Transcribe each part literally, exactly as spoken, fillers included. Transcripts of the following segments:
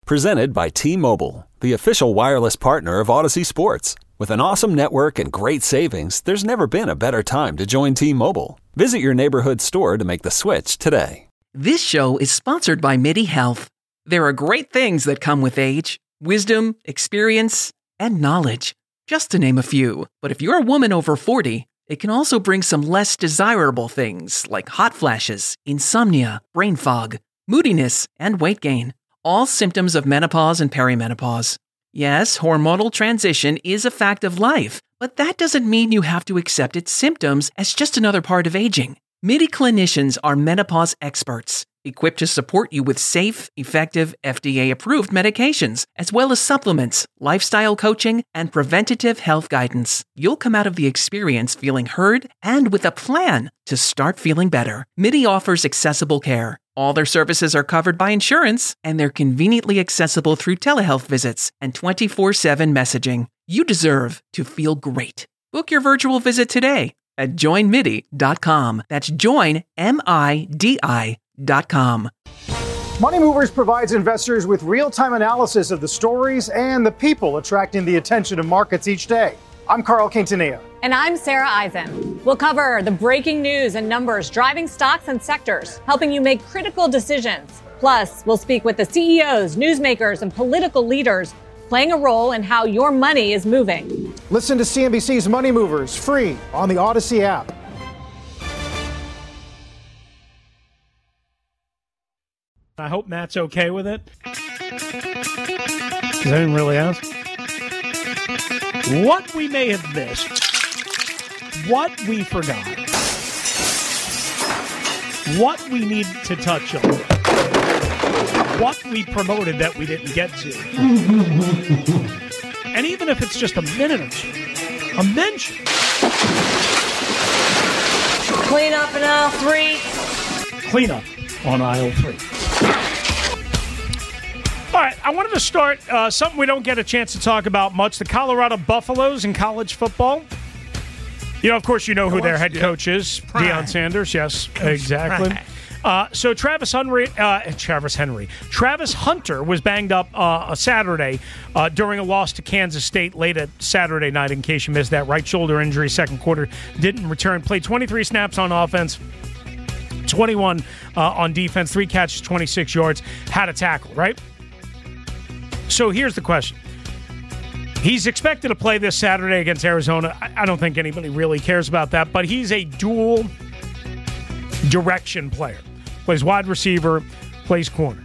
Presented by T-Mobile, the official wireless partner of Odyssey Sports. With an awesome network and great savings, there's never been a better time to join T-Mobile. Visit your neighborhood store to make the switch today. This show is sponsored by MIDI Health. There are great things that come with age. Wisdom, experience, and knowledge. Just to name a few. But if you're a woman over forty, it can also bring some less desirable things like hot flashes, insomnia, brain fog, moodiness, and weight gain. All symptoms of menopause and perimenopause. Yes, hormonal transition is a fact of life, but that doesn't mean you have to accept its symptoms as just another part of aging. MIDI clinicians are menopause experts, equipped to support you with safe, effective, F D A-approved medications, as well as supplements, lifestyle coaching, and preventative health guidance. You'll come out of the experience feeling heard and with a plan to start feeling better. MIDI offers accessible care. All their services are covered by insurance, and they're conveniently accessible through telehealth visits and twenty-four seven messaging. You deserve to feel great. Book your virtual visit today at join midi dot com. That's join, M I D I dot com. Money Movers provides investors with real-time analysis of the stories and the people attracting the attention of markets each day. I'm Carl Quintanilla. And I'm Sarah Eisen. We'll cover the breaking news and numbers driving stocks and sectors, helping you make critical decisions. Plus, we'll speak with the C E Os, newsmakers, and political leaders playing a role in how your money is moving. Listen to C N B C's Money Movers free on the Odyssey app. I hope Matt's okay with it. Because I didn't really ask. What we may have missed, what we forgot, what we need to touch on, what we promoted that we didn't get to. And even if it's just a minute or two, a mention. Clean up in aisle three. Clean up on aisle three. All right, I wanted to start uh, something we don't get a chance to talk about much, the Colorado Buffaloes in college football. You know, of course, you know who their head coach is, Deion Sanders. Yes, exactly. Uh, so Travis Henry, uh, Travis Henry, Travis Hunter was banged up uh, Saturday uh, during a loss to Kansas State late at Saturday night, in case you missed that. Right shoulder injury, second quarter, didn't return. Played twenty-three snaps on offense, twenty-one uh, on defense, three catches, twenty-six yards, had a tackle, right? So here's the question. He's expected to play this Saturday against Arizona. I don't think anybody really cares about that, but he's a dual direction player. Plays wide receiver, plays corner.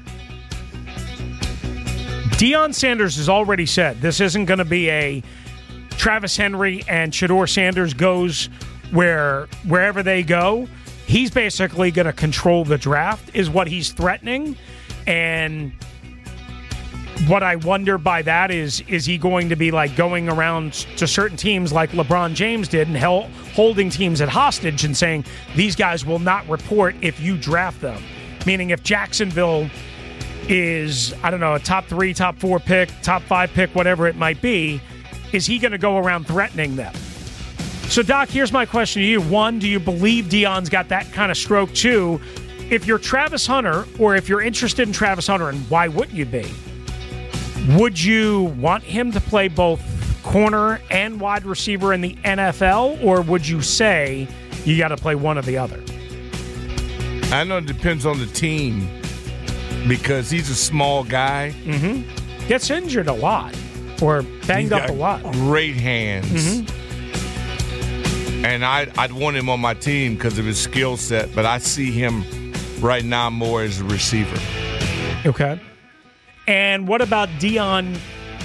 Deion Sanders has already said this isn't going to be a Travis Henry and Shedeur Sanders goes where wherever they go. He's basically going to control the draft is what he's threatening. And what I wonder by that is, is he going to be like going around to certain teams like LeBron James did and held, holding teams at hostage and saying, these guys will not report if you draft them? Meaning if Jacksonville is, I don't know, a top three, top four pick, top five pick, whatever it might be, is he going to go around threatening them? So, Doc, here's my question to you. One, do you believe Deion's got that kind of stroke? Two, if you're Travis Hunter, or if you're interested in Travis Hunter, and why wouldn't you be? Would you want him to play both corner and wide receiver in the N F L, or would you say you got to play one or the other? I know it depends on the team because he's a small guy. Mm-hmm. Gets injured a lot or banged up a lot. Great hands. Mm-hmm. And I, I'd want him on my team because of his skill set, but I see him right now more as a receiver. Okay. And what about Deion,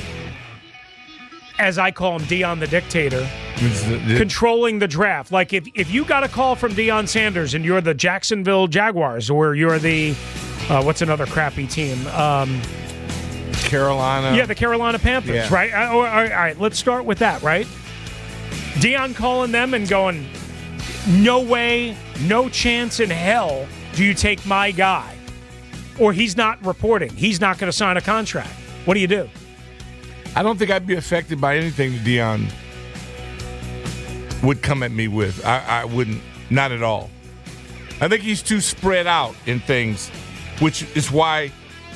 as I call him, Deion the dictator, controlling the draft? Like if, if you got a call from Deion Sanders and you're the Jacksonville Jaguars or you're the, uh, what's another crappy team? Um, Carolina. Yeah, the Carolina Panthers, yeah. right? All right, all right, let's start with that, right? Deion calling them and going, no way, no chance in hell do you take my guy. Or he's not reporting. He's not going to sign a contract. What do you do? I don't think I'd be affected by anything that Deion would come at me with. I, I wouldn't. Not at all. I think he's too spread out in things, which is why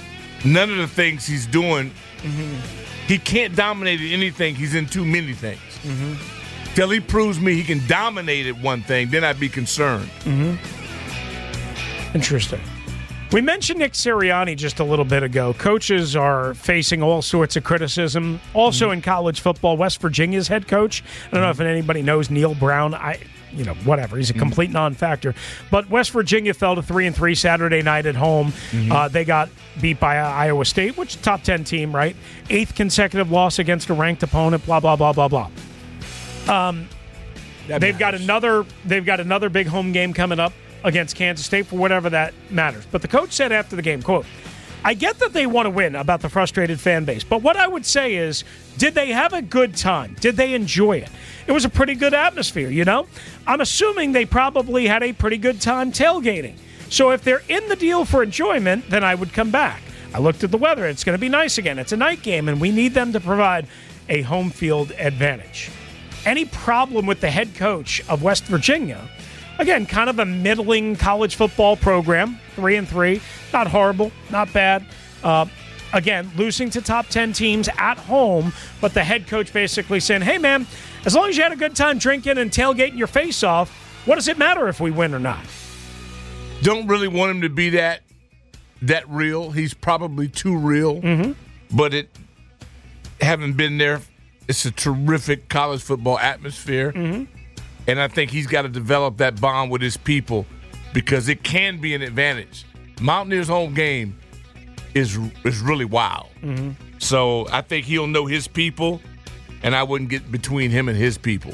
none of the things he's doing, mm-hmm. he can't dominate anything. He's in too many things. Mm-hmm. Till he proves me he can dominate at one thing, then I'd be concerned. Mm-hmm. Interesting. We mentioned Nick Sirianni just a little bit ago. Coaches are facing all sorts of criticism. Also mm-hmm. in college football, West Virginia's head coach. I don't know if anybody knows Neil Brown. I, you know, whatever. He's a complete mm-hmm. non-factor. But West Virginia fell to three and three Saturday night at home. Mm-hmm. Uh, they got beat by uh, Iowa State, which is a top ten team, right? Eighth consecutive loss against a ranked opponent. Blah blah blah blah blah. Um, they've matters. got another. They've got another big home game coming up against Kansas State for whatever that matters. But the coach said after the game, quote, I get that they want to win about the frustrated fan base, but what I would say is, did they have a good time? Did they enjoy it? It was a pretty good atmosphere, you know? I'm assuming they probably had a pretty good time tailgating. So if they're in the deal for enjoyment, then I would come back. I looked at the weather. It's going to be nice again. It's a night game, and we need them to provide a home field advantage. Any problem with the head coach of West Virginia? Again, kind of a middling college football program, three and three, not horrible, not bad. Uh, again, losing to top ten teams at home, but the head coach basically saying, hey, man, as long as you had a good time drinking and tailgating your face off, what does it matter if we win or not? Don't really want him to be that that real. He's probably too real, mm-hmm. but it having been there, it's a terrific college football atmosphere. Mm-hmm. And I think he's got to develop that bond with his people because it can be an advantage. Mountaineers' home game is is really wild. Mm-hmm. So I think he'll know his people, and I wouldn't get between him and his people.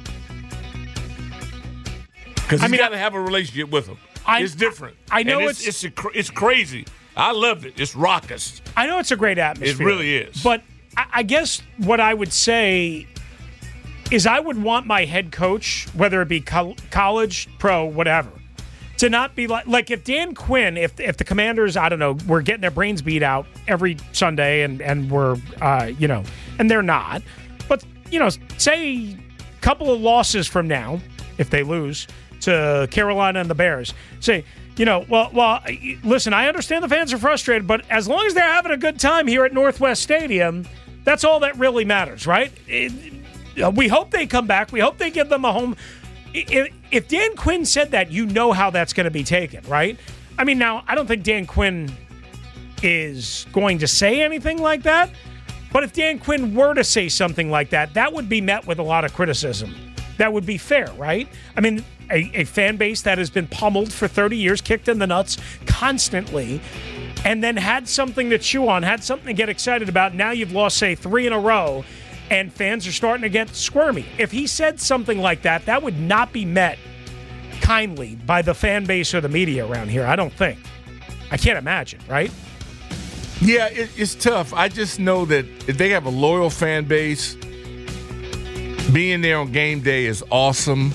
Because he's I mean, got to have a relationship with them. I, it's different. I know and it's it's, it's, a, it's crazy. I love it. It's raucous. I know it's a great atmosphere. It really is. But I, I guess what I would say is I would want my head coach, whether it be co- college, pro, whatever, to not be like, like if Dan Quinn, if if the Commanders, I don't know, were getting their brains beat out every Sunday and, and were, uh, you know, and they're not. But, you know, say a couple of losses from now, if they lose to Carolina and the Bears, say, you know, well, well, listen, I understand the fans are frustrated, but as long as they're having a good time here at Northwest Stadium, that's all that really matters, right? It, We hope they come back. We hope they give them a home. If, if Dan Quinn said that, you know how that's going to be taken, right? I mean, now, I don't think Dan Quinn is going to say anything like that, but if Dan Quinn were to say something like that, that would be met with a lot of criticism. That would be fair, right? I mean, a, a fan base that has been pummeled for thirty years, kicked in the nuts constantly, and then had something to chew on, had something to get excited about. Now you've lost, say, three in a row, and fans are starting to get squirmy. If he said something like that, that would not be met kindly by the fan base or the media around here, I don't think. I can't imagine, right? Yeah, it, it's tough. I just know that if they have a loyal fan base, being there on game day is awesome.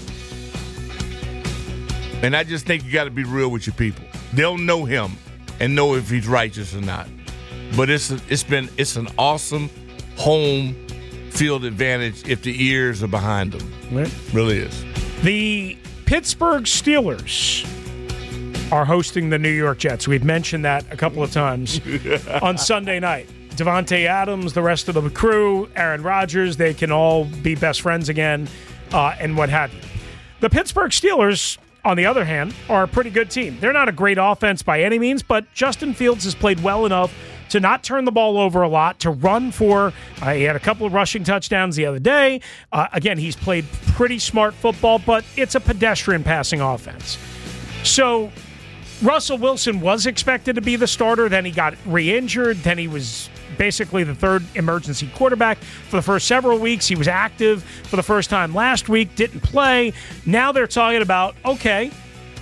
And I just think you got to be real with your people. They'll know him and know if he's righteous or not. But it's a, it's been it's an awesome home field advantage if the ears are behind them. Right. Really is. The Pittsburgh Steelers are hosting the New York Jets. We've mentioned that a couple of times on Sunday night. Devontae Adams, the rest of the crew, Aaron Rodgers, they can all be best friends again, uh, and what have you. The Pittsburgh Steelers, on the other hand, are a pretty good team. They're not a great offense by any means, but Justin Fields has played well enough to not turn the ball over a lot, to run for, uh, he had a couple of rushing touchdowns the other day. Uh, again, he's played pretty smart football, but it's a pedestrian passing offense. So Russell Wilson was expected to be the starter, then he got re-injured, then he was basically the third emergency quarterback for the first several weeks. He was active for the first time last week, didn't play. Now they're talking about, okay,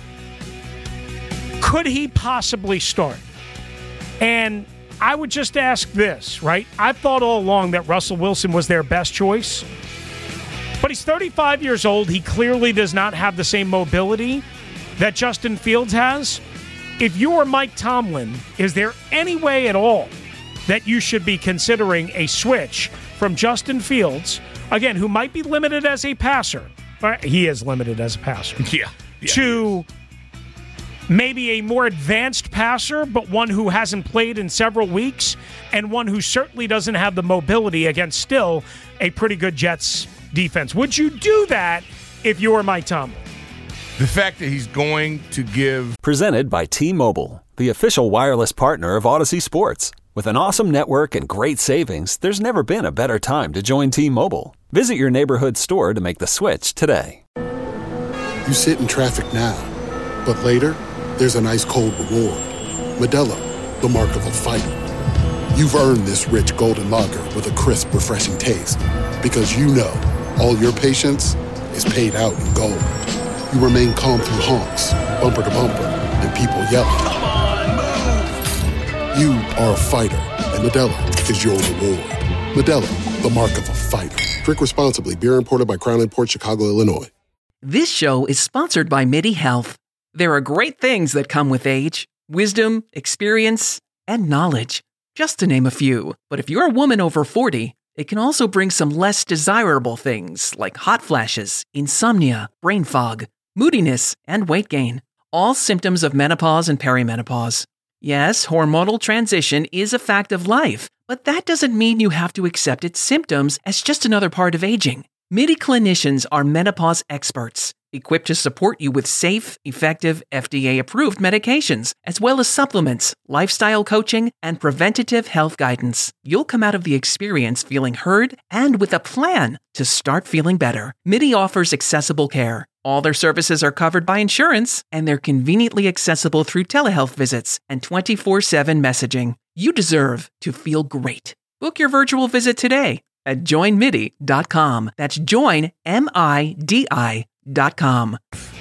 could he possibly start? And I would just ask this, right? I've thought all along that Russell Wilson was their best choice, but he's thirty-five years old. He clearly does not have the same mobility that Justin Fields has. If you are Mike Tomlin, is there any way at all that you should be considering a switch from Justin Fields, again, who might be limited as a passer, he is limited as a passer, yeah, yeah to maybe a more advanced passer, but one who hasn't played in several weeks, and one who certainly doesn't have the mobility against still a pretty good Jets defense. Would you do that if you were Mike Tomlin? The fact that he's going to give... Presented by T-Mobile, the official wireless partner of Odyssey Sports. With an awesome network and great savings, there's never been a better time to join T-Mobile. Visit your neighborhood store to make the switch today. You sit in traffic now, but later, there's an ice-cold reward. Modelo, the mark of a fighter. You've earned this rich golden lager with a crisp, refreshing taste. Because you know, all your patience is paid out in gold. You remain calm through honks, bumper to bumper, and people yelling. Come on, move! You are a fighter, and Modelo is your reward. Modelo, the mark of a fighter. Drink responsibly. Beer imported by Crown Imports, Chicago, Illinois. This show is sponsored by MIDI Health. There are great things that come with age. Wisdom, experience, and knowledge. Just to name a few. But if you're a woman over forty, it can also bring some less desirable things like hot flashes, insomnia, brain fog, moodiness, and weight gain. All symptoms of menopause and perimenopause. Yes, hormonal transition is a fact of life, but that doesn't mean you have to accept its symptoms as just another part of aging. MIDI clinicians are menopause experts, equipped to support you with safe, effective, F D A-approved medications, as well as supplements, lifestyle coaching, and preventative health guidance. You'll come out of the experience feeling heard and with a plan to start feeling better. MIDI offers accessible care. All their services are covered by insurance, and they're conveniently accessible through telehealth visits and twenty-four seven messaging. You deserve to feel great. Book your virtual visit today at join midi dot com. That's join, M I D I dot com.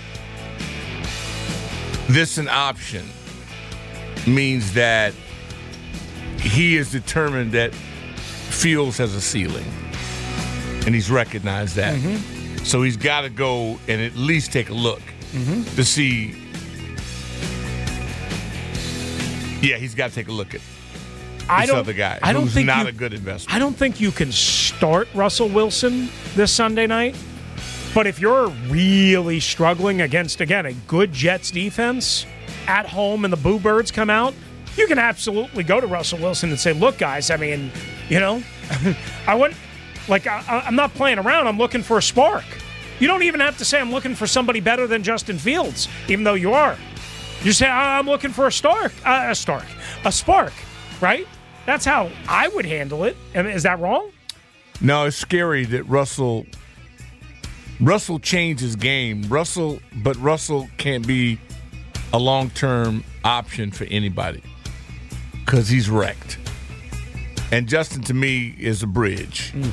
This an option means that he is determined that Fields has a ceiling, and he's recognized that. Mm-hmm. So he's got to go and at least take a look mm-hmm. to see. Yeah, he's got to take a look at this I don't, other guy I don't who's think not you, a good investment. I don't think you can start Russell Wilson this Sunday night. But if you're really struggling against, again, a good Jets defense at home and the Boo Birds come out, you can absolutely go to Russell Wilson and say, look, guys, I mean, you know, I wouldn't, like, I, I'm not playing around. I'm looking for a spark. You don't even have to say I'm looking for somebody better than Justin Fields, even though you are. You say, I'm looking for a spark, uh, a spark, a spark, right? That's how I would handle it. And is that wrong? No, it's scary that Russell Russell changed his game. Russell, but Russell can't be a long-term option for anybody because he's wrecked. And Justin, to me, is a bridge. Mm.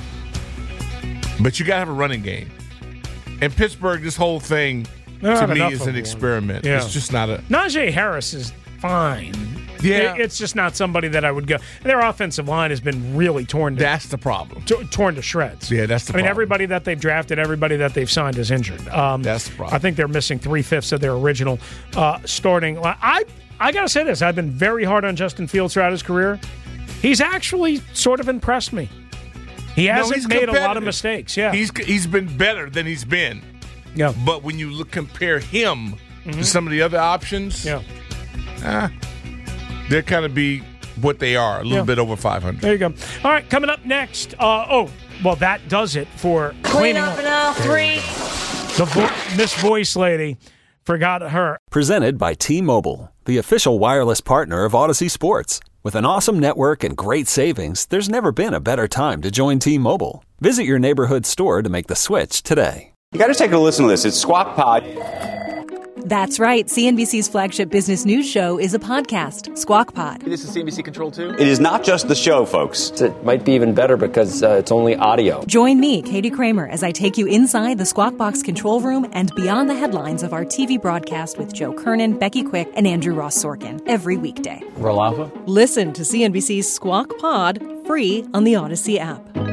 But you got to have a running game. And Pittsburgh, this whole thing, to me, is an experiment. Yeah. It's just not a... Najee Harris is fine. Yeah. It's just not somebody that I would go. Their offensive line has been really torn to... That's the problem. T- torn to shreds. Yeah, that's the I mean, problem. everybody that they've drafted, everybody that they've signed is injured. Um, that's the problem. I think they're missing three-fifths of their original uh, starting line. I, I got to say this. I've been very hard on Justin Fields throughout his career. He's actually sort of impressed me. He hasn't no, made a lot of mistakes. Yeah, He's he's been better than he's been. Yeah. But when you look, compare him mm-hmm. to some of the other options, yeah. eh, they're kind of be what they are, a little yeah. bit over five hundred. There you go. All right, coming up next. Uh, oh, well, that does it for clean up now. Three. The vo- Miss Voice Lady forgot her. Presented by T-Mobile, the official wireless partner of Odyssey Sports. With an awesome network and great savings, there's never been a better time to join T-Mobile. Visit your neighborhood store to make the switch today. You got to take a listen to this. It's Squawk Pod. That's right. C N B C's flagship business news show is a podcast, Squawk Pod. This is C N B C Control two? It is not just the show, folks. It might be even better because uh, it's only audio. Join me, Katie Kramer, as I take you inside the Squawk Box control room and beyond the headlines of our T V broadcast with Joe Kernan, Becky Quick, and Andrew Ross Sorkin every weekday. Roll Alpha? Listen to C N B C's Squawk Pod free on the Odyssey app.